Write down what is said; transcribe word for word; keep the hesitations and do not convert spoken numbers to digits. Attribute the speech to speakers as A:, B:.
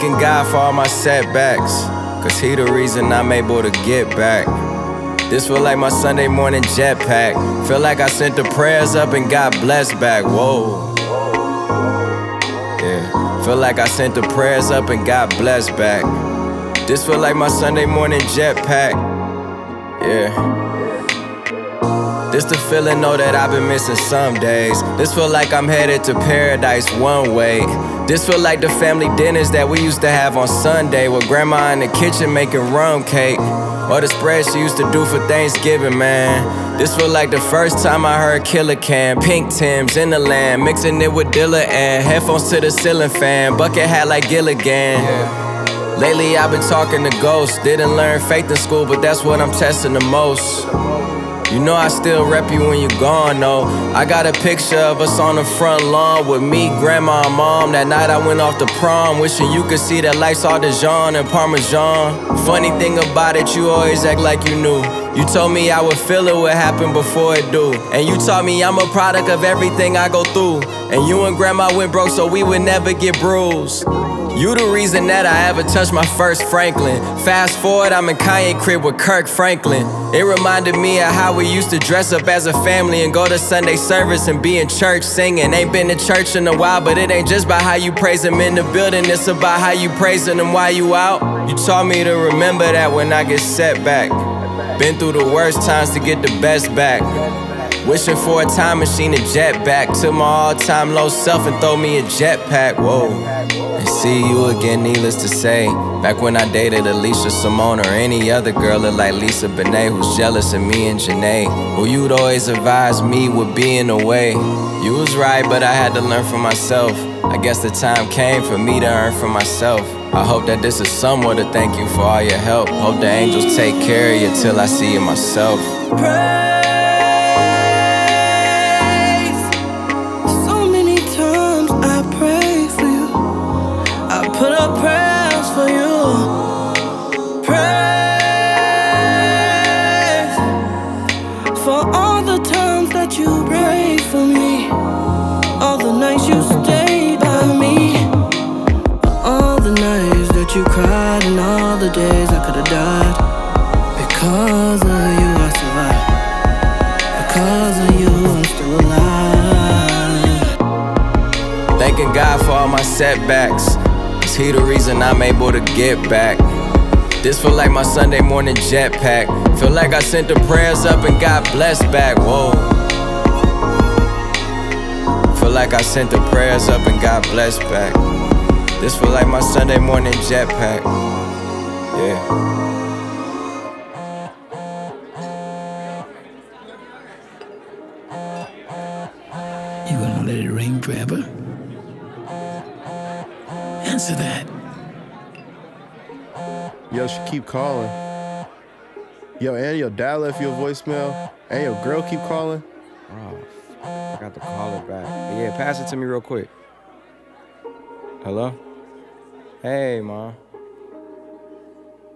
A: Thanking God for all my setbacks, cause he the reason I'm able to get back. This feel like my Sunday morning jetpack. Feel like I sent the prayers up and got blessed back. Whoa. Yeah. Feel like I sent the prayers up and got blessed back. This feel like my Sunday morning jetpack. Yeah. This the feeling, know that I've been missing some days. This feel like I'm headed to paradise one way. This feel like the family dinners that we used to have on Sunday, with grandma in the kitchen making rum cake, or the spread she used to do for Thanksgiving, man. This feel like the first time I heard Killer Can, Pink Tims in the land, mixing it with Dilla and headphones to the ceiling fan, bucket hat like Gilligan. Yeah. Lately I've been talking to ghosts. Didn't learn faith in school, but that's what I'm testing the most. You know I still rep you when you gone, though. I got a picture of us on the front lawn with me, grandma, and mom. That night I went off to prom, wishing you could see that life's all Dijon and Parmesan. Funny thing about it, you always act like you knew. You told me I would feel it would happen before it do. And you taught me I'm a product of everything I go through. And you and grandma went broke so we would never get bruised. You the reason that I ever touched my first Franklin. Fast forward, I'm in Kanye crib with Kirk Franklin. It reminded me of how we used to dress up as a family and go to Sunday service and be in church singing. Ain't been to church in a while, but it ain't just about how you praise him in the building. It's about how you praising him while you out. You taught me to remember that when I get set back. Been through the worst times to get the best back. Wishing for a time machine to jet back to my all-time low self and throw me a jetpack. Whoa. And see you again, needless to say. Back when I dated Alicia Simone or any other girl look like Lisa Bonet, who's jealous of me and Janae, who you'd always advise me would be in the way. You was right, but I had to learn for myself. I guess the time came for me to earn for myself. I hope that this is somewhat a thank you for all your help. Hope the angels take care of you till I see you myself.
B: Praise. So many times I pray for you. I put up prayers for you. Praise for all the times that you prayed for me, all the nights you stayed by me, all the nights that you cried, and all the days I could've died. Because of you I survived. Because of you I'm still alive.
A: Thanking God for all my setbacks, cause he the reason I'm able to get back. This feel like my Sunday morning jetpack. Feel like I sent the prayers up and got blessed back. Whoa. Feel like I sent the prayers up and got blessed back. This feel like my Sunday morning jetpack. Yeah.
C: You gonna let it rain forever? Answer that.
D: Yo, she keep calling. Yo, and your dad left you a voicemail. And your girl keep calling.
A: Oh, I got to call her back. Yeah, pass it to me real quick. Hello? Hey, Mom.